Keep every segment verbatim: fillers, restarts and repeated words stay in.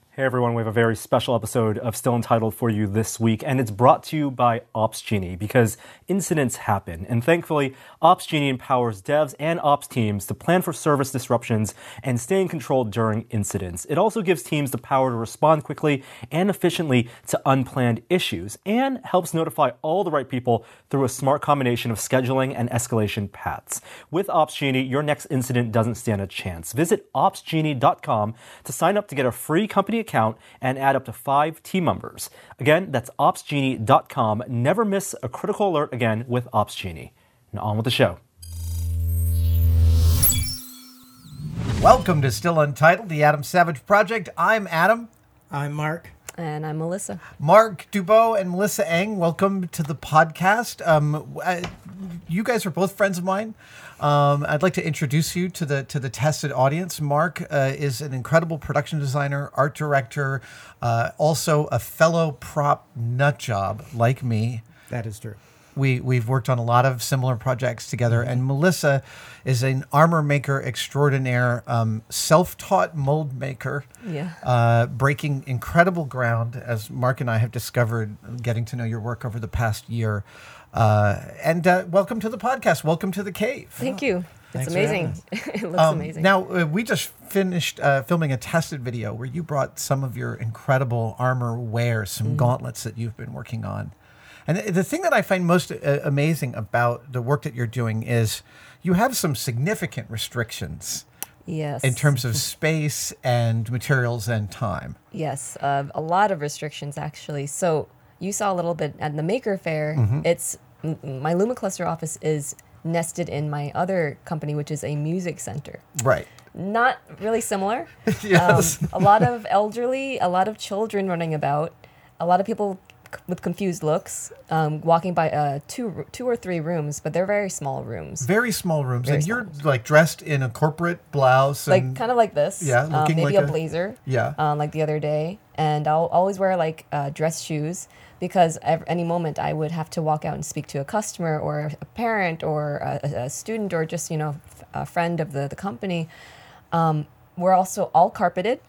Hey everyone, we have a very special episode of Still Entitled for you this week, and it's brought to you by OpsGenie because incidents happen, and thankfully, OpsGenie empowers devs and ops teams to plan for service disruptions and stay in control during incidents. It also gives teams the power to respond quickly and efficiently to unplanned issues, and helps notify all the right people through a smart combination of scheduling and escalation paths. With OpsGenie, your next incident doesn't stand a chance. Visit ops genie dot com to sign up to get a free company account and add up to five team members. Again, that's ops genie dot com. Never miss a critical alert again with OpsGenie. Now on with the show. Welcome to Still Untitled, the Adam Savage Project. I'm Adam. I'm Mark. And I'm Melissa. Mark Dubow and Melissa Eng, welcome to the podcast. Um, uh, you guys are both friends of mine. Um, I'd like to introduce you to the to the tested audience. Mark uh, is an incredible production designer, art director, uh, also a fellow prop nut job like me. That is true. We, we've worked on a lot of similar projects together. And Melissa is an armor maker extraordinaire, um, self-taught mold maker, Yeah. uh, breaking incredible ground, as Mark and I have discovered, getting to know your work over the past year. Uh, and uh, welcome to the podcast. Welcome to the cave. Thank you. Thanks It's for amazing. It looks Um, amazing. Now, uh, we just finished uh, filming a tested video where you brought some of your incredible armor wear, some Mm-hmm. gauntlets that you've been working on. And the the thing that I find most uh, amazing about the work that you're doing is you have some significant restrictions yes. in terms of space and materials and time. Yes. Uh, a lot of restrictions, actually. So you saw a little bit at the Maker Faire. Mm-hmm. It's m- my Luma Cluster office is nested in my other company, which is a music center. Right. Not really similar. Yes. Um, a lot of elderly, a lot of children running about, a lot of people c- with confused looks, um, walking by uh, two two or three rooms, but they're very small rooms. Very small rooms. Very and you're like dressed in a corporate blouse. Like And, kind of like this. Yeah, um, looking maybe like a a- blazer. Yeah. Um, like the other day, and I'll always wear like uh, dress shoes because at any moment I would have to walk out and speak to a customer or a parent or a, a student or just you know f- a friend of the the company. Um, we're also all carpeted.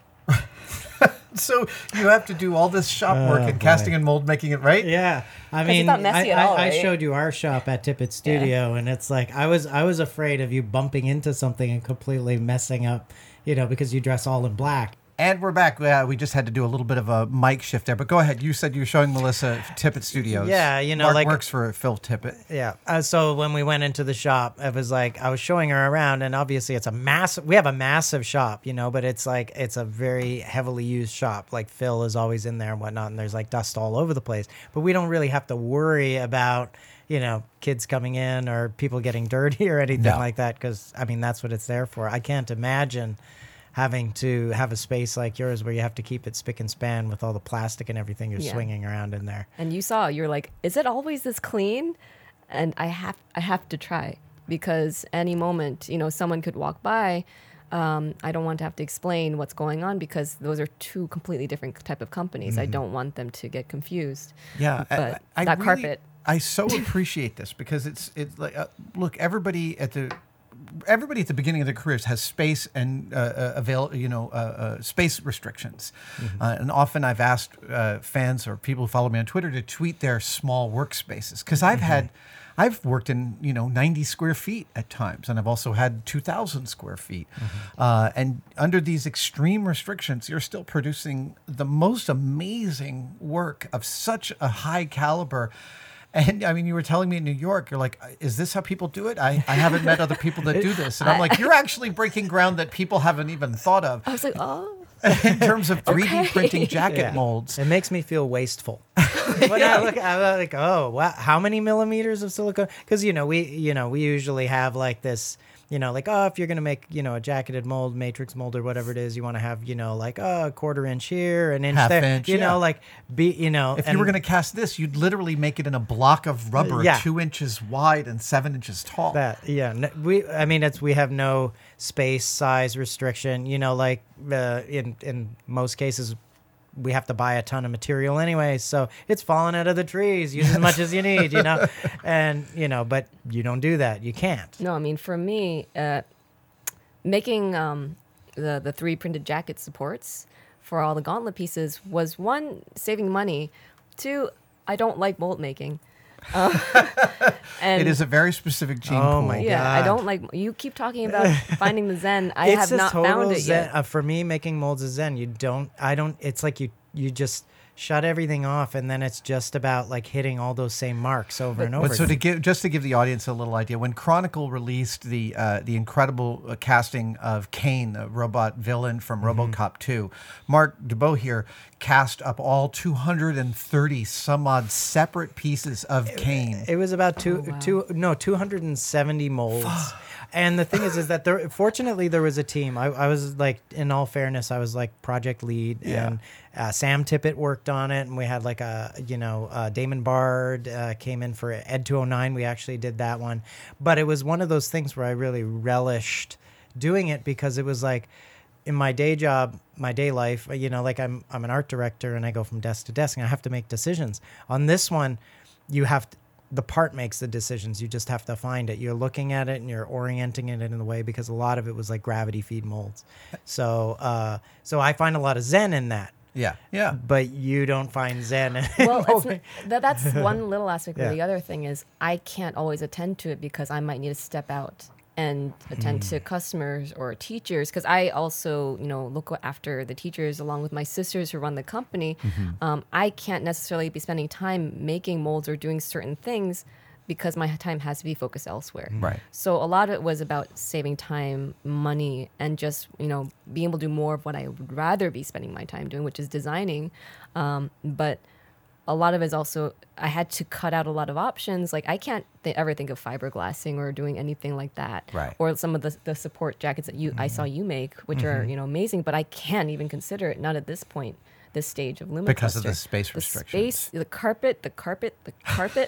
So you have to do all this shop work Oh, and boy. casting and mold making it, right? Yeah, I 'Cause mean, it's not messy I, at all, I, I right? showed you our shop at Tippett Studio, and it's like I was I was afraid of you bumping into something and completely messing up, you know, because you dress all in black. And we're back. Yeah, we just had to do a little bit of a mic shift there. But go ahead. You said you were showing Melissa Tippett Studios. Yeah, you know, Mark like- works for Phil Tippett. Yeah. Uh, so when we went into the shop, it was like I was showing her around, and obviously it's a massive. We have a massive shop, you know, but it's like it's a very heavily used shop. Like Phil is always in there and whatnot, and there's like dust all over the place. But we don't really have to worry about you know kids coming in or people getting dirty or anything No. like that, because I mean that's what it's there for. I can't imagine having to have a space like yours where you have to keep it spick and span with all the plastic and everything you're Yeah. swinging around in there. And you saw, you're like, is it always this clean? And I have, I have to try because any moment, you know, someone could walk by. Um, I don't want to have to explain what's going on because those are two completely different type of companies. I don't want them to get confused. Yeah, I- But I, that really- carpet. I so appreciate this because it's it's like uh, look, everybody at the everybody at the beginning of their careers has space and uh, uh, avail you know uh, uh, space restrictions, uh, and often I've asked uh, fans or people who follow me on Twitter to tweet their small workspaces because I've had. I've worked in, you know, ninety square feet at times, and I've also had two thousand square feet. Uh, and under these extreme restrictions, you're still producing the most amazing work of such a high caliber. And I mean, you were telling me in New York, you're like, is this how people do it? I, I haven't met other people that do this. And I'm like, you're actually breaking ground that people haven't even thought of I was like, oh, in terms of three D Okay. printing jacket Yeah. molds. It makes me feel wasteful. When I look, I'm like, oh, wow, how many millimeters of silicone? Because you know, we, you know, we usually have like this, you know, like oh, if you're gonna make, you know, a jacketed mold, matrix mold, or whatever it is, you want to have, you know, like oh, a quarter inch here, an inch Half there, inch, you yeah. know, like be, you know, If you and- were going to cast this, you'd literally make it in a block of rubber, Yeah. two inches wide and seven inches tall. That yeah, n we I mean it's we have no space size restriction. You know, like uh, in in most cases, we have to buy a ton of material anyway, so it's falling out of the trees. Use as much as you need, you know, and you know, but you don't do that. You can't. no, I mean, for me, uh, making um, the, the three printed jacket supports for all the gauntlet pieces was one, saving money, two, I don't like mold making. Uh, and It is a very specific gene Oh pool. my yeah, God. I don't like. You keep talking about finding the zen. I it's have a not total found it zen. yet. Uh, for me, making molds is zen. You don't. I don't. It's like you. You just shut everything off, and then it's just about like hitting all those same marks over and over. But so to again. give, just to give the audience a little idea, when Chronicle released the uh, the incredible uh, casting of Kane, the robot villain from Mm-hmm. RoboCop two, Mark Dubois here cast up all two hundred thirty some odd separate pieces of Kane. It was about two, Oh, wow. two, no, two hundred seventy molds. And the thing is, is that there, fortunately there was a team. I, I was like, in all fairness, I was like project lead, Yeah. and uh, Sam Tippett worked on it, and we had like a, you know, uh, Damon Bard uh, came in for Ed two oh nine. We actually did that one, but it was one of those things where I really relished doing it because it was like, in my day job, my day life, you know, like I'm I'm an art director and I go from desk to desk and I have to make decisions. On this one, you have to, the part makes the decisions. You just have to find it. You're looking at it and you're orienting it in a way because a lot of it was like gravity feed molds. So uh, so I find a lot of zen in that. Yeah, yeah. But you don't find zen in Well, it's, molding. n- that, that's one little aspect. But Yeah. the other thing is, I can't always attend to it because I might need to step out and attend to customers or teachers. Because I also, you know, look after the teachers along with my sisters who run the company. Um, I can't necessarily be spending time making molds or doing certain things because my time has to be focused elsewhere. Right. So a lot of it was about saving time, money, and just, you know, being able to do more of what I would rather be spending my time doing, which is designing. Um, but a lot of it is also, I had to cut out a lot of options. Like I can't th- ever think of fiberglassing or doing anything like that. Right. Or some of the, the support jackets that you I saw you make, which are, you know, amazing, but I can't even consider it, not at this point. This stage of Lumicluster. Because of the space The restrictions. space, the carpet, the carpet, the carpet.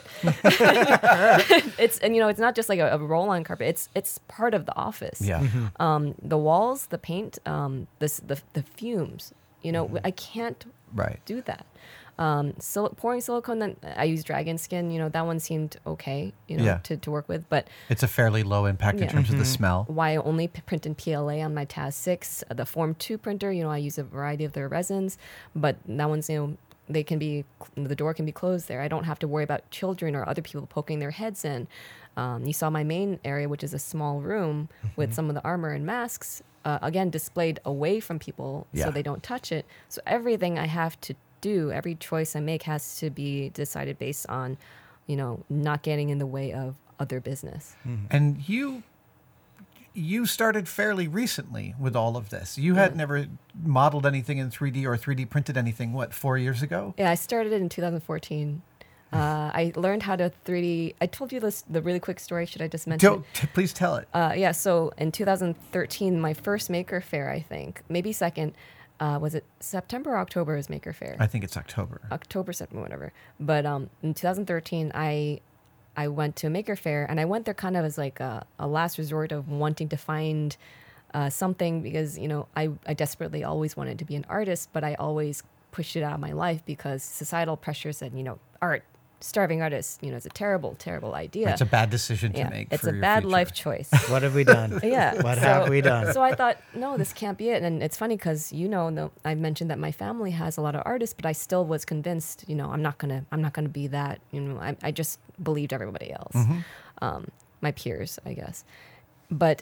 It's and you know it's not just like a, a roll-on carpet. It's it's part of the office. Yeah. Um, the walls, the paint, um, this the the fumes. You know, I can't Right. do that. Um, sil- pouring silicone. Then I use dragon skin. You know, that one seemed okay. You know, Yeah. to, to work with, but It's a fairly low impact in Yeah. terms of the smell. why I only p- print in P L A on my T A S six, uh, the Form two printer, you know, I use a variety of their resins, but that one's, you know, they can be, the door can be closed there. I don't have to worry about children or other people poking their heads in. Um, you saw my main area, which is a small room with some of the armor and masks, uh, again, displayed away from people Yeah. so they don't touch it. So everything I have to do, every choice I make has to be decided based on, you know, not getting in the way of other business. And you you started fairly recently with all of this. You had never modeled anything in three D or three D printed anything, what, four years ago? Yeah, I started it in two thousand fourteen. Uh, I learned how to three D. I told you this the really quick story. Should I just mention? Don't, t- please tell it. Uh, yeah, so in two thousand thirteen, my first Maker Faire, I think, maybe second, uh, was it September or October was Maker Faire? I think it's October. October, September, whatever. But um, in two thousand thirteen, I I went to a Maker Faire, and I went there kind of as like a, a last resort of wanting to find uh, something because, you know, I, I desperately always wanted to be an artist, but I always pushed it out of my life because societal pressure said, you know, art, starving artists, you know, it's a terrible, terrible idea. It's a bad decision to yeah, make. it's for a your bad future. life choice. What have we done? Yeah. What so- have we done? So I thought, no, this can't be it. And it's funny because, you know, no, I mentioned that my family has a lot of artists, but I still was convinced, you know, I'm not gonna, I'm not gonna be that. You know, I, I just believed everybody else, um, my peers, I guess. But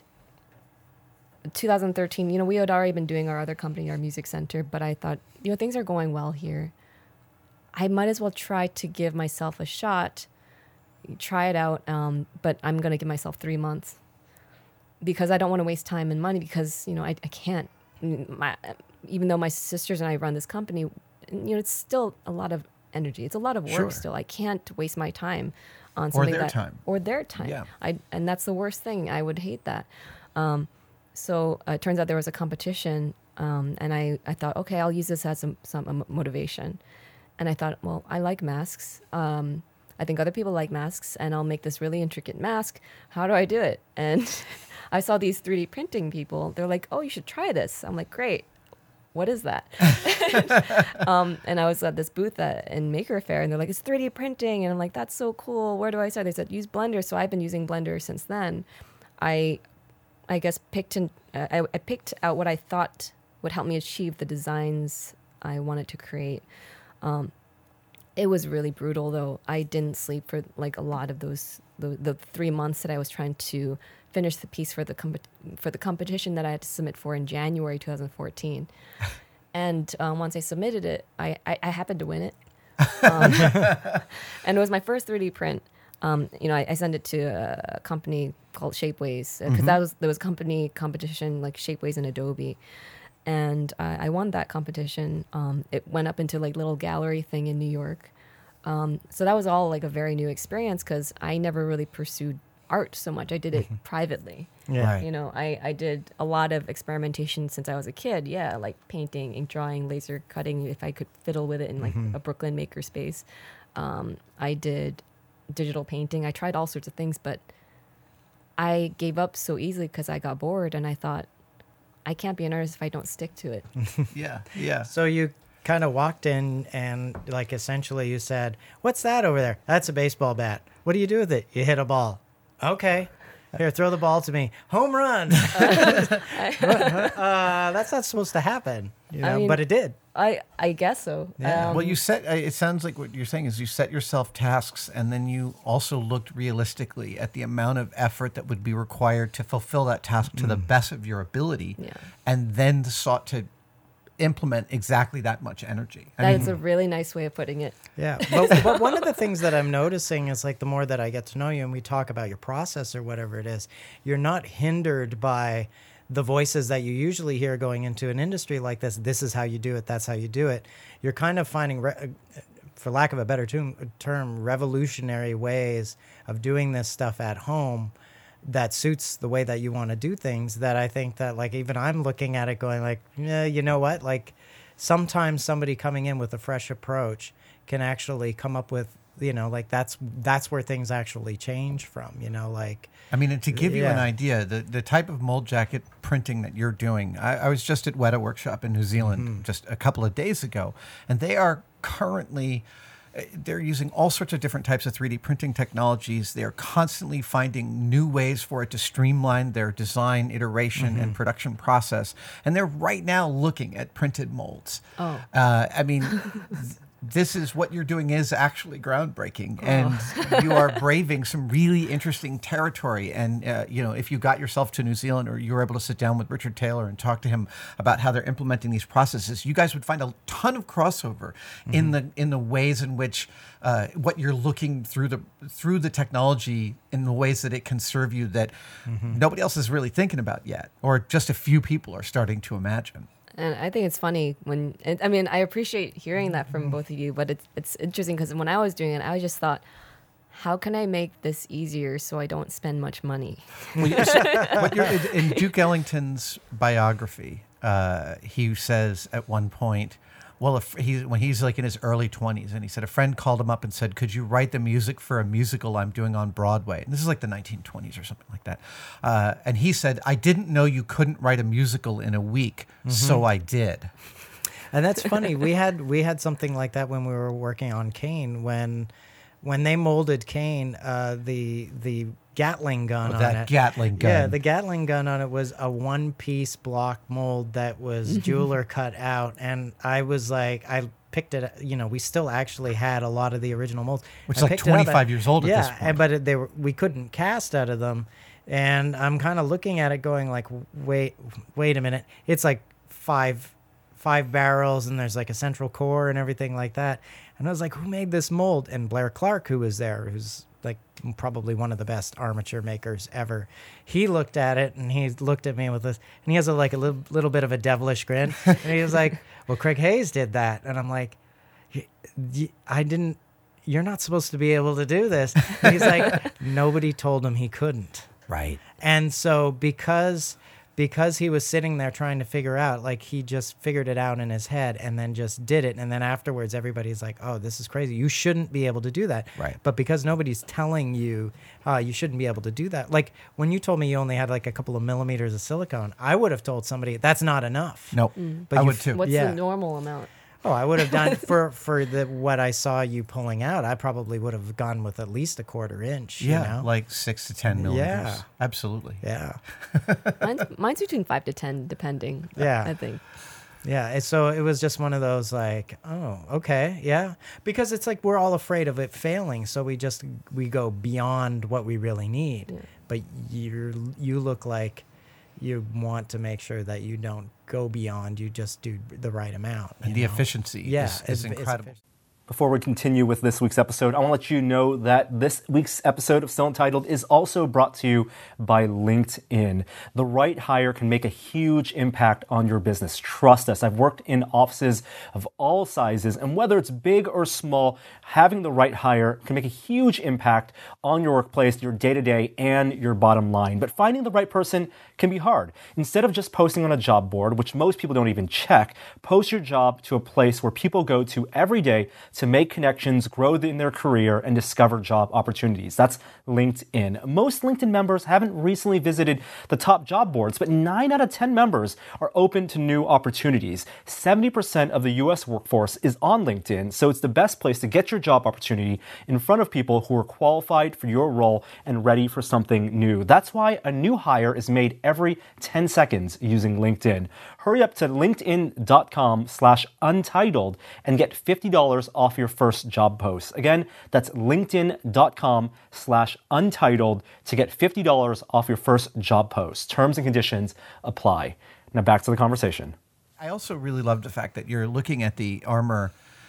two thousand thirteen, you know, we had already been doing our other company, our music center, but I thought, you know, things are going well here. I might as well try to give myself a shot, try it out. Um, but I'm gonna give myself three months. Because I don't want to waste time and money because, you know, I, I can't. My, even though my sisters and I run this company, you know, it's still a lot of energy. It's a lot of work Sure. still. I can't waste my time on Or something their that, time. Or their time. Yeah. I, and that's the worst thing. I would hate that. Um, so uh, it turns out there was a competition, um, and I, I thought, okay, I'll use this as some, some um, motivation. And I thought, well, I like masks. Um, I think other people like masks, and I'll make this really intricate mask. How do I do it? And I saw these three D printing people. They're like, oh, you should try this. I'm like, great. What is that? um, and I was at this booth at, in Maker Faire, and they're like, it's three D printing. And I'm like, that's so cool. Where do I start? They said, use Blender. So I've been using Blender since then. I, I guess, picked and uh, I, I picked out what I thought would help me achieve the designs I wanted to create. Um, it was really brutal, though. I didn't sleep for like a lot of those the, the three months that I was trying to finish the piece for the comp- for the competition that I had to submit for in January twenty fourteen. And um, once I submitted it, I, I, I happened to win it. Um, and it was my first three D print. Um, you know, I, I sent it to a company called Shapeways because Mm-hmm. that was there was company competition like Shapeways and Adobe, and uh, I won that competition. Um, it went up into like little gallery thing in New York. Um, so that was all like a very new experience because I never really pursued art so much. I did it privately. Yeah. Right. You know, I, I did a lot of experimentation since I was a kid. Yeah, like painting, ink drawing, laser cutting, if I could fiddle with it in like a Brooklyn makerspace. Um, I did digital painting. I tried all sorts of things, but I gave up so easily because I got bored and I thought, I can't be an artist if I don't stick to it. Yeah, yeah. So you kind of walked in and like essentially you said, "What's that over there?" "That's a baseball bat." "What do you do with it?" "You hit a ball." "Okay. Here, throw the ball to me." "Home run." uh, that's not supposed to happen, you know, I mean, but it did. I, I guess so. Yeah. Um, Well, you set. uh, It sounds like what you're saying is you set yourself tasks, and then you also looked realistically at the amount of effort that would be required to fulfill that task to the best of your ability, Yeah. and then sought to implement exactly that much energy. I that mean, is a really nice way of putting it. Yeah. But, but one of the things that I'm noticing is like the more that I get to know you and we talk about your process or whatever it is, you're not hindered by the voices that you usually hear going into an industry like this. This is how you do it. That's how you do it. You're kind of finding, re- for lack of a better term, term, revolutionary ways of doing this stuff at home that suits the way that you want to do things, that I think that like even I'm looking at it going like, yeah, you know what? Like sometimes somebody coming in with a fresh approach can actually come up with, you know, like that's that's where things actually change from, you know, like I mean, and to give you an Yeah. idea, the, the type of mold jacket printing that you're doing, I, I was just at Weta Workshop in New Zealand just a couple of days ago, and they are currently, uh, they're using all sorts of different types of three D printing technologies. They're constantly finding new ways for it to streamline their design, iteration, and production process. And they're right now looking at printed molds. Oh. Uh, I mean... th- This is what you're doing is actually groundbreaking, and you are braving some really interesting territory. And uh, you know, if you got yourself to New Zealand, or you were able to sit down with Richard Taylor and talk to him about how they're implementing these processes, you guys would find a ton of crossover in the in the ways in which uh, what you're looking through the through the technology in the ways that it can serve you that nobody else is really thinking about yet, or just a few people are starting to imagine. And I think it's funny when, and, I mean, I appreciate hearing that from both of you, but it's it's interesting because when I was doing it, I just thought, how can I make this easier so I don't spend much money? Well, you- so what you're, in Duke Ellington's biography, uh, he says at one point, well, if he, when he's like in his early twenties, and he said a friend called him up and said, could you write the music for a musical I'm doing on Broadway? And this is like the nineteen twenties or something like that. Uh, and he said, I didn't know you couldn't write a musical in a week, so I did. And that's funny. We had we had something like that when we were working on Kane. When when they molded Kane, uh, the the Gatling gun Oh, on that it. Gatling gun. Yeah, the Gatling gun on it was a one-piece block mold that was jeweler cut out, and I was like, I picked it. You know, we still actually had a lot of the original molds, Which I is like picked it up twenty-five years old at yeah, this point. and- but it, they were we couldn't cast out of them, and I'm kind of looking at it, going like, wait, wait a minute, it's like five. five barrels and there's like a central core and everything like that. And I was like, who made this mold? And Blair Clark, who was there, who's like probably one of the best armature makers ever, he looked at it and he looked at me with this, and he has a, like a little, little bit of a devilish grin. And he was like, well, Craig Hayes did that. And I'm like, "Y- y- I didn't, you're not supposed to be able to do this. And he's like, nobody told him he couldn't. Right. And so because because he was sitting there trying to figure out, like he just figured it out in his head and then just did it. And then afterwards, everybody's like, oh, this is crazy. You shouldn't be able to do that. Right. But because nobody's telling you, uh, you shouldn't be able to do that. Like when you told me you only had like a couple of millimeters of silicone, I would have told somebody that's not enough. Nope. But I you would f- too. What's Yeah. the normal amount? Oh, I would have done for for the what I saw you pulling out. I probably would have gone with at least a quarter inch. Yeah, you know? like six to ten millimeters. Yeah. Absolutely. yeah. Mine's, mine's between five to ten, depending. Yeah. I think. Yeah, it's, so it was just one of those like, oh, okay, yeah, because it's like we're all afraid of it failing, so we just we go beyond what we really need. Yeah. But you you look like you want to make sure that you don't go beyond. You just do the right amount. And you the know? efficiency Yeah, is, is it's- it's incredible. efficient. Before we continue with this week's episode, I want to let you know that this week's episode of Still Entitled is also brought to you by LinkedIn. The right hire can make a huge impact on your business. Trust us. I've worked in offices of all sizes, and whether it's big or small, having the right hire can make a huge impact on your workplace, your day-to-day, and your bottom line. But finding the right person can be hard. Instead of just posting on a job board, which most people don't even check, post your job to a place where people go to every day to make connections, grow in their career, and discover job opportunities. That's LinkedIn. Most LinkedIn members haven't recently visited the top job boards, but nine out of ten members are open to new opportunities. seventy percent of the U S workforce is on LinkedIn, so it's the best place to get your job opportunity in front of people who are qualified for your role and ready for something new. That's why a new hire is made every ten seconds using LinkedIn. Hurry up to linkedin.com slash untitled and get fifty dollars off your first job post. Again, that's linkedin.com slash untitled to get fifty dollars off your first job post. Terms and conditions apply. Now back to the conversation. I also really love the fact that you're looking at the armor,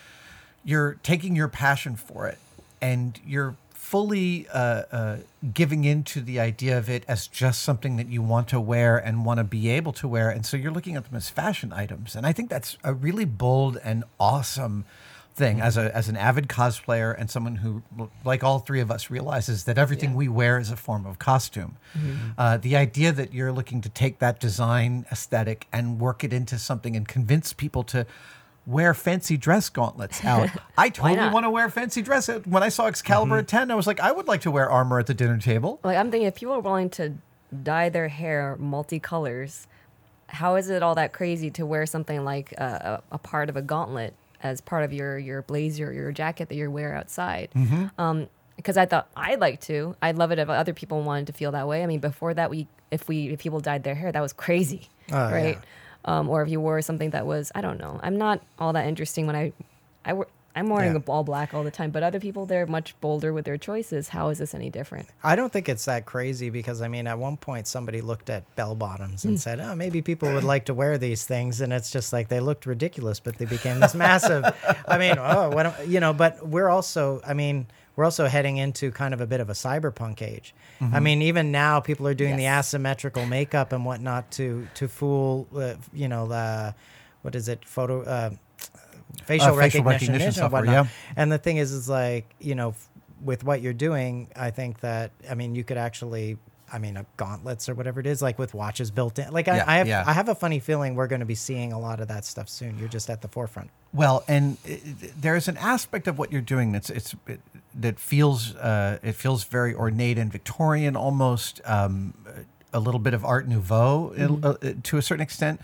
you're taking your passion for it, and you're fully uh, uh, giving into the idea of it as just something that you want to wear and want to be able to wear. And so you're looking at them as fashion items. And I think that's a really bold and awesome thing as a as an avid cosplayer and someone who, like all three of us, realizes that everything Yeah. we wear is a form of costume. Uh, the idea that you're looking to take that design aesthetic and work it into something and convince people to wear fancy dress gauntlets out. I totally not? want to wear fancy dress. When I saw Excalibur at ten, I was like, I would like to wear armor at the dinner table. Like, I'm thinking if people are willing to dye their hair multicolors, how is it all that crazy to wear something like a, a, a part of a gauntlet as part of your, your blazer or your jacket that you wear outside? Um, because I thought I'd like to. I'd love it if other people wanted to feel that way. I mean, before that, we if we if people dyed their hair, that was crazy, Oh, right? yeah. Um, or if you wore something that was, I don't know. I'm not all that interesting when I, I wear, I'm wearing Yeah. all black all the time. But other people, they're much bolder with their choices. How is this any different? I don't think it's that crazy because, I mean, at one point somebody looked at bell bottoms and said, oh, maybe people would like to wear these things. And it's just like they looked ridiculous, but they became this massive. I mean, oh, what, am- you know, but we're also, I mean, we're also heading into kind of a bit of a cyberpunk age. I mean, even now people are doing the Yes. asymmetrical makeup and whatnot to, to fool, uh, you know, the, what is it, photo, uh, facial, Uh, facial recognition, recognition and software, whatnot. yeah. And the thing is, is like, you know, f- with what you're doing, I think that, I mean, you could actually, I mean, uh, gauntlets or whatever it is, like with watches built in. Like, I, Yeah, I have, yeah. I have a funny feeling we're going to be seeing a lot of that stuff soon. You're just at the forefront. Well, and it, it- there's an aspect of what you're doing that's it's it, that feels uh, it feels very ornate and Victorian, almost um, a little bit of Art Nouveau Mm-hmm. uh, to a certain extent,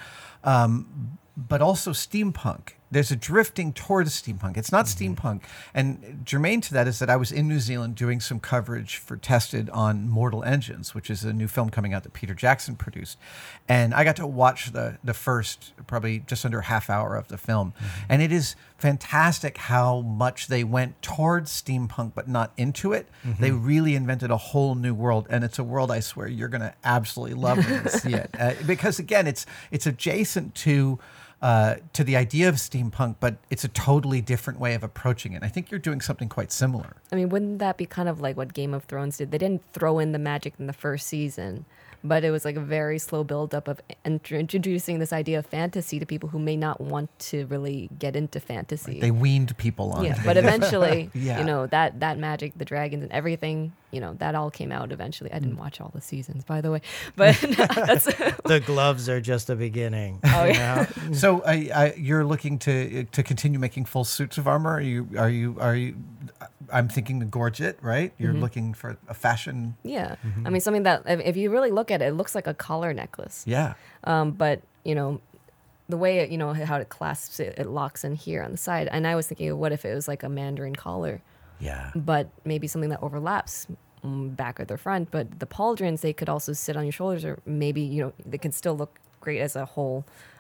um, but also steampunk. There's a drifting towards steampunk. It's not Mm-hmm. steampunk. And germane to that is that I was in New Zealand doing some coverage for Tested on Mortal Engines, which is a new film coming out that Peter Jackson produced. And I got to watch the the first, probably just under a half hour of the film. Mm-hmm. And it is fantastic how much they went towards steampunk, but not into it. Mm-hmm. They really invented a whole new world. And it's a world I swear you're going to absolutely love when you see it. Uh, because again, it's it's adjacent to uh, to the idea of steampunk, but it's a totally different way of approaching it. I think you're doing something quite similar. I mean, wouldn't that be kind of like what Game of Thrones did? They didn't throw in the magic in the first season, but it was like a very slow buildup of int- introducing this idea of fantasy to people who may not want to really get into fantasy. They weaned people on yeah, it. but eventually, Yeah. you know, that that magic, the dragons, and everything, you know, that all came out eventually. I didn't watch all the seasons, by the way, but that's The gloves are just a beginning. Oh, you yeah. know? So I, I, you're looking to to continue making full suits of armor. Are you are you are you? I'm thinking the gorget, right? You're Mm-hmm. looking for a fashion. yeah. I mean, something that if, if you really look at it, it looks like a collar necklace. Yeah. Um, but you know, the way it, you know how it clasps it, it locks in here on the side. And I was thinking, what if it was like a Mandarin collar, Yeah. but maybe something that overlaps mm, back or the front. But the pauldrons, they could also sit on your shoulders, or maybe you know they can still look great as a whole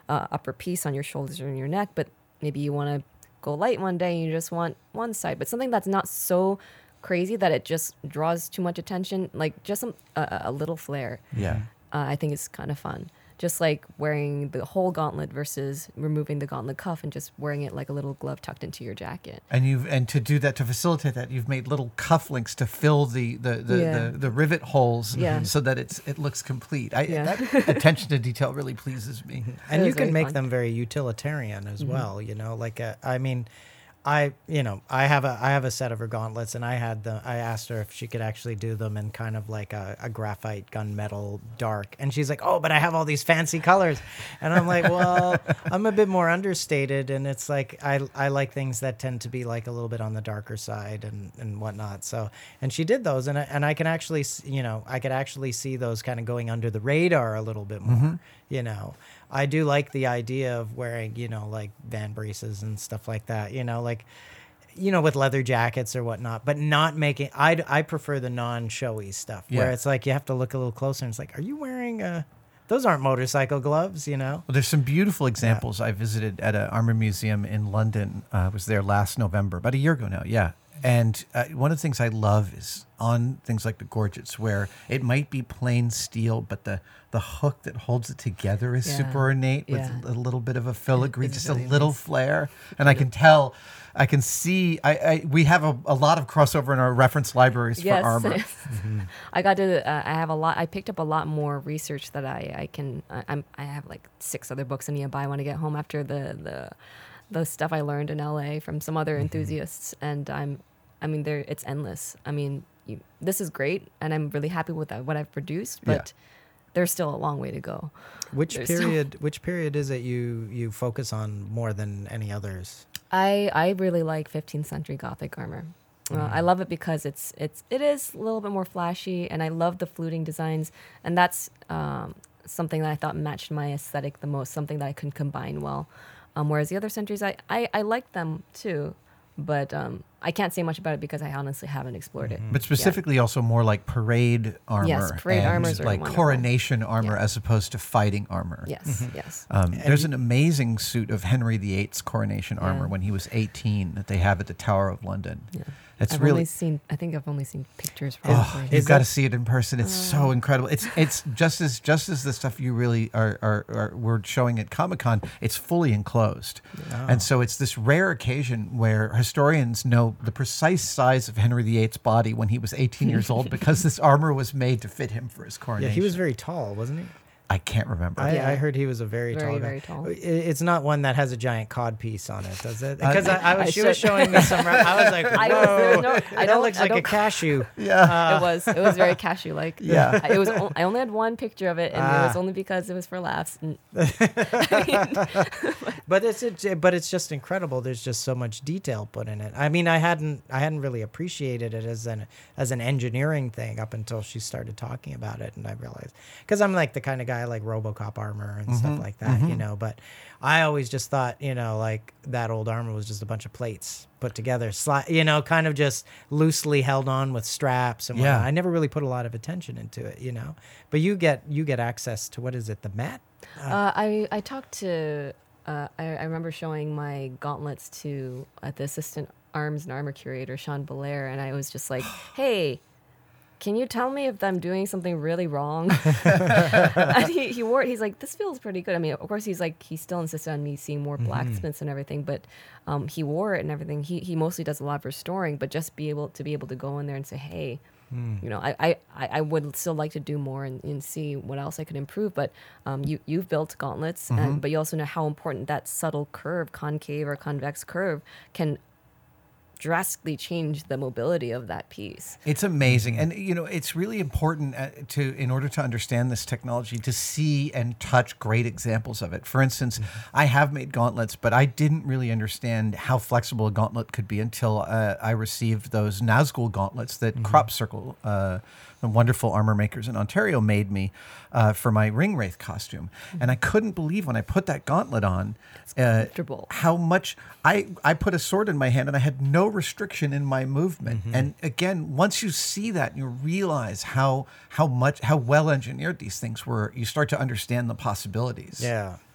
uh, upper piece on your shoulders or in your neck, but maybe you want to go light one day and you just want one side, but something that's not so crazy that it just draws too much attention, like just some, a, a little flare. Yeah. Uh, I think it's kind of fun. Just like wearing the whole gauntlet versus removing the gauntlet cuff and just wearing it like a little glove tucked into your jacket. And you've and to do that, to facilitate that, you've made little cufflinks to fill the the the, Yeah. the, the rivet holes, Yeah. so that it's it looks complete. I, Yeah. That attention to detail really pleases me. And It you was can very make fun. them very utilitarian as Mm-hmm. well. You know, like uh, I mean, I you know I have a I have a set of her gauntlets, and I had the I asked her if she could actually do them in kind of like a, a graphite gunmetal dark, and she's like, oh, but I have all these fancy colors, and I'm like, well, I'm a bit more understated, and it's like I I like things that tend to be like a little bit on the darker side and and whatnot. So and she did those, and I, and I can actually s- you know I could actually see those kind of going under the radar a little bit more. You know, I do like the idea of wearing, you know, like van braces and stuff like that, you know, like, you know, with leather jackets or whatnot, but not making, I, I prefer the non-showy stuff where Yeah. it's like you have to look a little closer and it's like, are you wearing, uh, those aren't motorcycle gloves, you know? Well, there's some beautiful examples. I visited at an armor museum in London. Uh, I was there last November, about a year ago now. Yeah. And uh, one of the things I love is on things like the Gorgets, where it might be plain steel, but the, the hook that holds it together is Yeah. super ornate with Yeah. a little bit of a filigree, It's just a really little nice. flair. And I can tell, I can see, I, I we have a, a lot of crossover in our reference libraries Yes. for armor. I got to. Uh, I have a lot. I picked up a lot more research that I I can. I, I'm. I have like six other books I need to buy when I get home after the the the stuff I learned in L A from some other enthusiasts, and I'm. I mean, there. It's endless. I mean, you, this is great, and I'm really happy with that, what I've produced, but. Yeah. There's still a long way to go. Which There's still- period, which period is it you, you focus on more than any others? I I really like fifteenth century Gothic armor. Uh, I love it because it's it's it is a little bit more flashy, and I love the fluting designs, and that's um, something that I thought matched my aesthetic the most. Something that I could combine well. Um, whereas the other centuries, I I, I like them too, but um, I can't say much about it because I honestly haven't explored it. But specifically, also more like parade armor. Yes, parade and armors are like wonderful. coronation armor Yeah. as opposed to fighting armor. Yes, yes. Um, there's an amazing suit of Henry the Eighth's coronation armor Yeah. when he was eighteen that they have at the Tower of London. Yeah. It's I've really. only seen. I think I've only seen pictures from. Oh, it. you've Is got to that- see it in person. It's so incredible. It's it's just as just as the stuff you really are are, are we're showing at Comic Con. It's fully enclosed, and so it's this rare occasion where historians know the precise size of Henry the Eighth's body when he was eighteen years old because this armor was made to fit him for his Yeah, coronation. he was very tall, wasn't he? I can't remember. I, Yeah. I heard he was a very, Very, tall guy. very tall. I- It's not one that has a giant cod piece on it, does it? Because I, I was, I she was should- showing me some. I was like, I was- there was whoa, no- I that don't- looks I like a don't- cashew. yeah. it was it was very cashew like. Yeah. It was. o- I only had one picture of it, and it was Ah. only because it was for laughs. And But it's it, but it's just incredible. There's just so much detail put in it. I mean, I hadn't I hadn't really appreciated it as an as an engineering thing up until she started talking about it, and I realized because I'm like the kind of guy I like RoboCop armor and stuff like that, you know. But I always just thought, you know, like that old armor was just a bunch of plates put together, sli- you know, kind of just loosely held on with straps and Yeah. whatnot. I never really put a lot of attention into it, you know. But you get you get access to what is it, the mat? uh, I I talked to. Uh, I, I remember showing my gauntlets to uh, the assistant arms and armor curator Sean Belair, and I was just like, "Hey, can you tell me if I'm doing something really wrong?" And he, he wore it. He's like, "This feels pretty good." I mean, of course, he's like, he still insisted on me seeing more blacksmiths and everything, but um, he wore it and everything. He he mostly does a lot of restoring, but just be able to be able to go in there and say, "Hey." You know, I, I, I I would still like to do more and, and see what else I could improve. But um, you you've built gauntlets, and, but you also know how important that subtle curve, concave or convex curve, can drastically change the mobility of that piece. It's amazing, and you know it's really important uh, to, in order to understand this technology, to see and touch great examples of it. For instance, I have made gauntlets, but I didn't really understand how flexible a gauntlet could be until uh, I received those Nazgul gauntlets that Crop Circle, uh, the wonderful armor makers in Ontario, made me uh, for my ring wraith costume, and I couldn't believe when I put that gauntlet on. Uh, comfortable. how much I, I put a sword in my hand and I had no restriction in my movement. And again, once you see that and you realize how how much how well engineered these things were, you start to understand the possibilities. Yeah.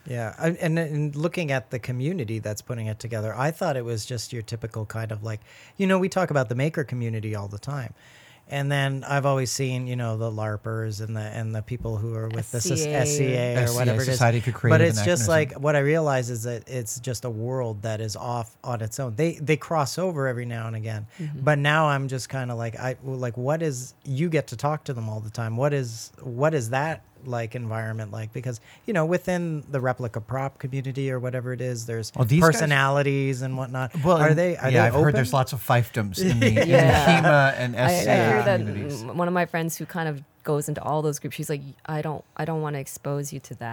Yeah, I, and, and looking at the community that's putting it together, I thought it was just your typical kind of like, you know, we talk about the maker community all the time. And then I've always seen, you know, the LARPers and the and the people who are with S C A. the S C A or S C A, whatever it is. Society for But Creative it's just Anachronism. like what I realize is that it's just a world that is off on its own. They they cross over every now and again. Mm-hmm. But now I'm just kind of like I like what is you get to talk to them all the time. What is what is that like environment like? Because you know within the replica prop community or whatever it is, there's Well, these guys- personalities and whatnot. Well, are and- they? Are yeah, they I've open? heard there's lots of fiefdoms in the, in the Yeah. HEMA and I, I S C A hear that communities. mm, one of my friends who kind of goes into all those groups, she's like, I don't, I don't want to expose you to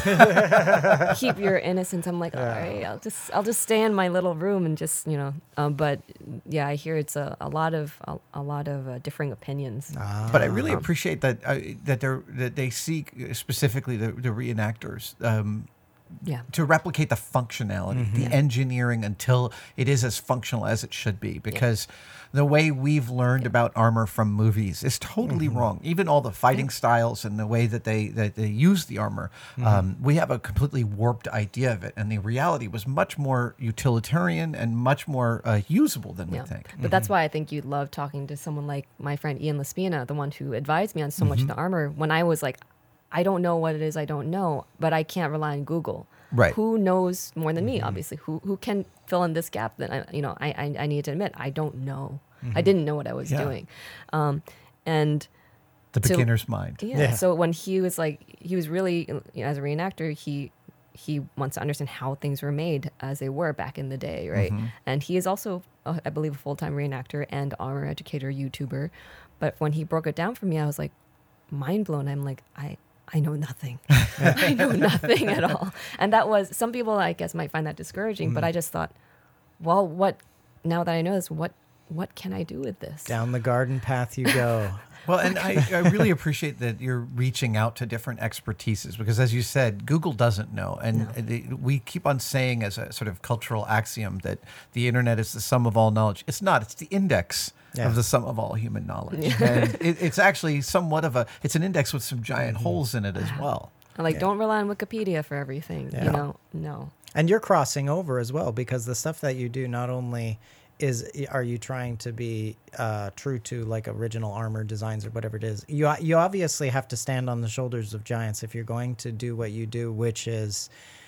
that. Keep your innocence. I'm like, all right, I'll just, I'll just stay in my little room and just, you know. Um, but yeah, I hear it's a, a lot of, a, a lot of uh, differing opinions. But I really appreciate that uh, that they are that they seek uh, specifically the, the reenactors um, Yeah. to replicate the functionality, the engineering until it is as functional as it should be. Because the way we've learned about armor from movies is totally wrong. Even all the fighting styles and the way that they that they use the armor, um, we have a completely warped idea of it, and the reality was much more utilitarian and much more uh, usable than we Yeah. think. But that's why I think you'd love talking to someone like my friend Ian Laspina, the one who advised me on so much of the armor when I was like, I don't know what it is, I don't know, but I can't rely on Google. Right. Who knows more than me, obviously? Who who can fill in this gap that I, you know, I, I, I need to admit, I don't know. I didn't know what I was Yeah. doing. Um, and The So- beginner's mind. yeah, Yeah. so when he was like, he was really, you know, as a reenactor, he he wants to understand how things were made as they were back in the day, right? And he is also, uh, I believe, a full-time reenactor and armor educator, YouTuber. But when he broke it down for me, I was like, mind blown. I'm like, I, I know nothing. I know nothing at all. And that was, some people, I guess, might find that discouraging, but I just thought, well, what, now that I know this, what, what can I do with this? Down the garden path you go. Well, and I, I really appreciate that you're reaching out to different expertises because, as you said, Google doesn't know. And the, we keep on saying as a sort of cultural axiom that the internet is the sum of all knowledge. It's not. It's the index Yeah. of the sum of all human knowledge. And it, it's actually somewhat of a, it's an index with some giant holes in it as well. I'm like, don't rely on Wikipedia for everything. Yeah. You know, no. And you're crossing over as well because the stuff that you do not only is are you trying to be uh, true to like original armor designs or whatever it is. You you obviously have to stand on the shoulders of giants if you're going to do what you do, which is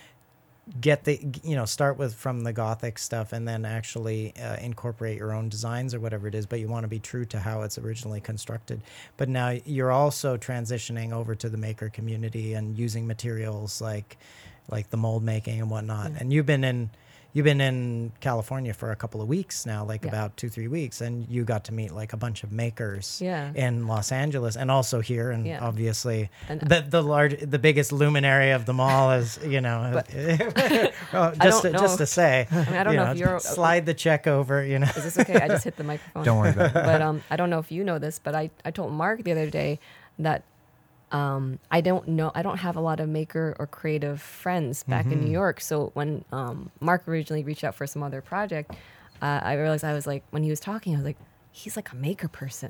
get the you know start with from the Gothic stuff and then actually uh, incorporate your own designs or whatever it is. But you want to be true to how it's originally constructed. But now you're also transitioning over to the maker community and using materials like like the mold making and whatnot. And you've been in you've been in California for a couple of weeks now, like Yeah. about two three weeks, and you got to meet like a bunch of makers Yeah. in Los Angeles and also here, and Yeah. obviously And- the the large the biggest luminary of them all is you know well, just don't to, just know to if- say I mean, I don't you know if you're- slide the check over you know Is this okay? I just hit the microphone. Don't worry about it. But um, I don't know if you know this, but I, I told Mark the other day that um, I don't know, I don't have a lot of maker or creative friends back in New York. So when um, Mark originally reached out for some other project, uh, I realized I was like, when he was talking, I was like, he's like a maker person.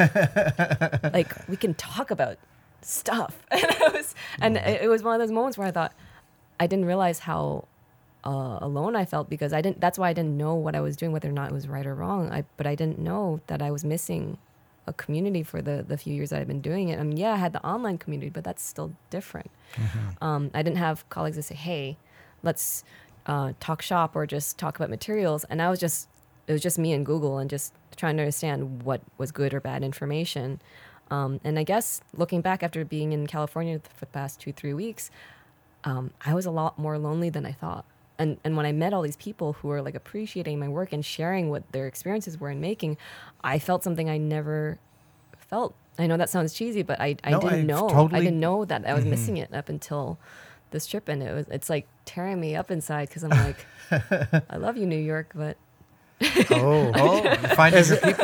Like we can talk about stuff. And, it was, and it, it was one of those moments where I thought, I didn't realize how uh, alone I felt because I didn't. That's why I didn't know what I was doing, whether or not it was right or wrong. I but I didn't know that I was missing a community for the the few years that I've been doing it. I mean, yeah, I had the online community, but that's still different. Um, I didn't have colleagues that say, "Hey, let's uh, talk shop or just talk about materials," and I was just it was just me and Google and just trying to understand what was good or bad information. Um, and I guess looking back after being in California for the past two three weeks, um, I was a lot more lonely than I thought. And and when I met all these people who were like appreciating my work and sharing what their experiences were in making, I felt something I never felt. I know that sounds cheesy, but I, I No, didn't I know. totally- I didn't know that I was missing it up until this trip, and it was it's like tearing me up inside because I'm like, I love you, New York, but oh Oh, you're finding your people.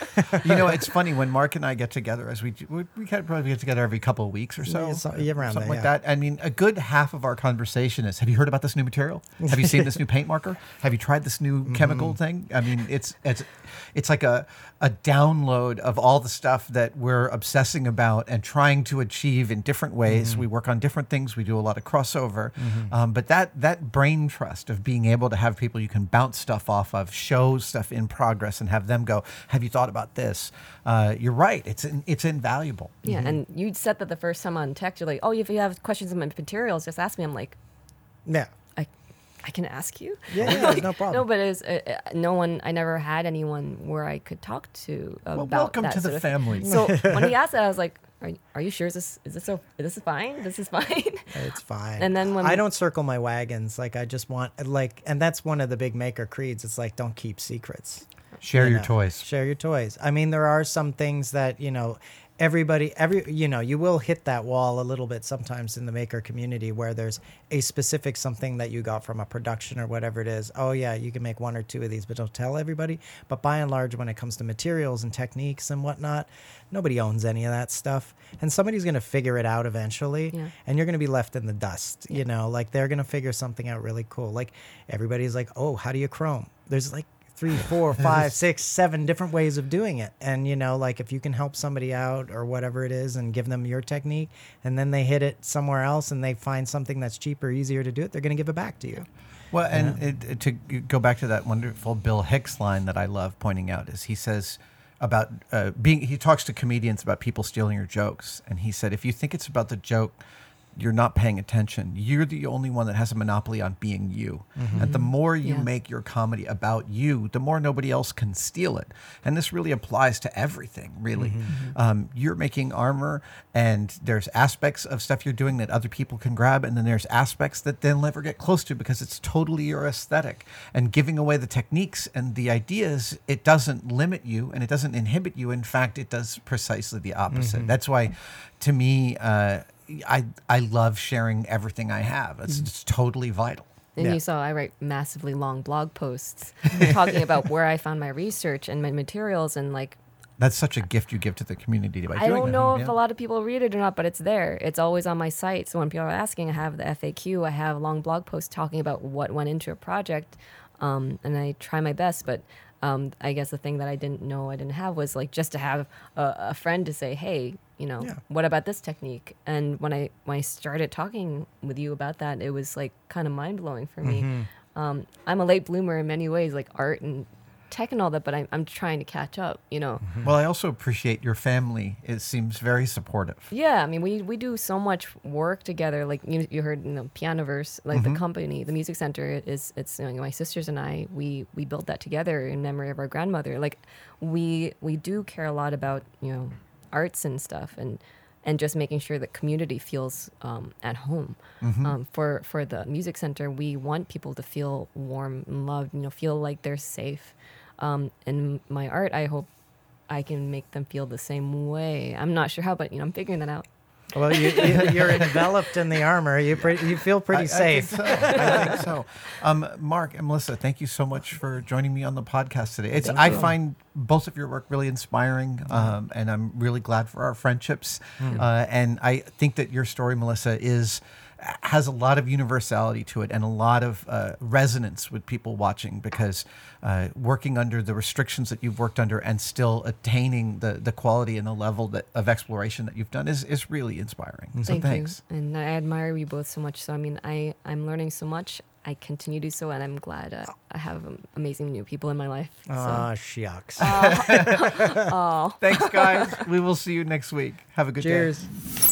You know, it's funny when Mark and I get together, as we do, we, we kind of probably get together every couple of weeks or so, Yeah, so- yeah, around something there, like yeah. that. I mean, a good half of our conversation is: have you heard about this new material? Have you seen this new paint marker? Have you tried this new Mm-hmm. chemical thing? I mean, it's it's it's like a a download of all the stuff that we're obsessing about and trying to achieve in different ways. Mm-hmm. We work on different things. We do a lot of crossover, um, but that that brain trust of being able to have people you can bounce stuff off of, show stuff in progress, and have them go, "Have you thought about this?" Uh, you're right. It's in, it's invaluable. Yeah, and you said that the first time on tech, you're like, oh, if you have questions on my materials, just ask me. I'm like, Yeah. I, I can ask you. Yeah, yeah, no problem. No, but it's uh, uh, no one. I never had anyone where I could talk to about welcome that to the sort of- family. So when he asked that, I was like, "Are, are you sure? Is this is this so? This is fine. This is fine." It's fine. And then when I we- don't circle my wagons, like I just want like, and that's one of the big maker creeds. It's like don't keep secrets. Share you your know. toys. Share your toys. I mean, there are some things that you know. Everybody, every you know, you will hit that wall a little bit sometimes in the maker community where there's a specific something that you got from a production or whatever it is. Oh yeah, you can make one or two of these, but don't tell everybody. But by and large, when it comes to materials and techniques and whatnot, nobody owns any of that stuff, and somebody's gonna figure it out eventually, Yeah. and you're gonna be left in the dust. You know, like they're gonna figure something out really cool. Like everybody's like, oh, how do you chrome? There's like three, four, five, six, seven different ways of doing it. And, you know, like if you can help somebody out or whatever it is and give them your technique and then they hit it somewhere else and they find something that's cheaper, easier to do it, they're going to give it back to you. Well, and it, it, to go back to that wonderful Bill Hicks line that I love pointing out is he says about uh, being, he talks to comedians about people stealing your jokes. And he said, if you think it's about the joke, you're not paying attention. You're the only one that has a monopoly on being you. And the more you Yeah. make your comedy about you, the more nobody else can steal it. And this really applies to everything, really. Um, you're making armor, and there's aspects of stuff you're doing that other people can grab, and then there's aspects that they'll never get close to because it's totally your aesthetic. And giving away the techniques and the ideas, it doesn't limit you and it doesn't inhibit you. In fact, it does precisely the opposite. That's why, to me, uh, I I love sharing everything I have. It's, it's totally vital. And Yeah. you saw I write massively long blog posts talking about where I found my research and my materials, and like That's such a gift you give to the community by I doing don't that. know if Yeah. a lot of people read it or not, but it's there. It's always on my site. So when people are asking, I have the F A Q. I have long blog posts talking about what went into a project, um, and I try my best. But um, I guess the thing that I didn't know I didn't have was like just to have a, a friend to say, hey, you know, Yeah. what about this technique? And when I when I started talking with you about that, it was like kind of mind blowing for me. Um, I'm a late bloomer in many ways, like art and tech and all that, but I'm I'm trying to catch up. You know. Well, I also appreciate your family. It seems very supportive. Yeah, I mean, we, we do so much work together. Like you, you heard, you know, Pianoverse, like the company, the music center is it's you know, my sisters and I. We we built that together in memory of our grandmother. Like we we do care a lot about you know arts and stuff, and and just making sure that community feels um, at home. Um, for for the music center, we want people to feel warm and loved. You know, feel like they're safe. Um, in my art, I hope I can make them feel the same way. I'm not sure how, but you know, I'm figuring that out. Well, you, you, you're enveloped in the armor. You pre- you feel pretty I, safe. I think so. I think so. Um, Mark and Melissa, thank you so much for joining me on the podcast today. It's, I find both of your work really inspiring, um, and I'm really glad for our friendships. Uh, and I think that your story, Melissa, is has a lot of universality to it and a lot of uh, resonance with people watching, because uh, working under the restrictions that you've worked under and still attaining the, the quality and the level that, of exploration that you've done is, is really inspiring. So Thank thanks. you. And I admire you both so much. So, I mean, I, I'm learning so much. I continue to do so, and I'm glad uh, I have um, amazing new people in my life. So. Ah, shucks. Oh. Thanks, guys. We will see you next week. Have a good Cheers. day.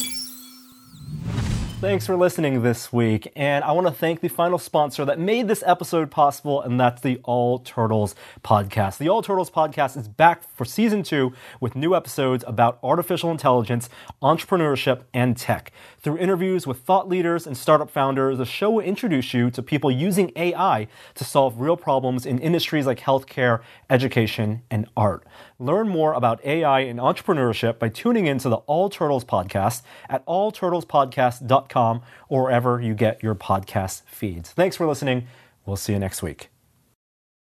Thanks for listening this week, and I want to thank the final sponsor that made this episode possible, and that's the All Turtles podcast. The All Turtles podcast is back for season two with new episodes about artificial intelligence, entrepreneurship, and tech. Through interviews with thought leaders and startup founders, the show will introduce you to people using A I to solve real problems in industries like healthcare, education, and art. Learn more about A I and entrepreneurship by tuning into the All Turtles podcast at all turtles podcast dot com or wherever you get your podcast feeds. Thanks for listening. We'll see you next week.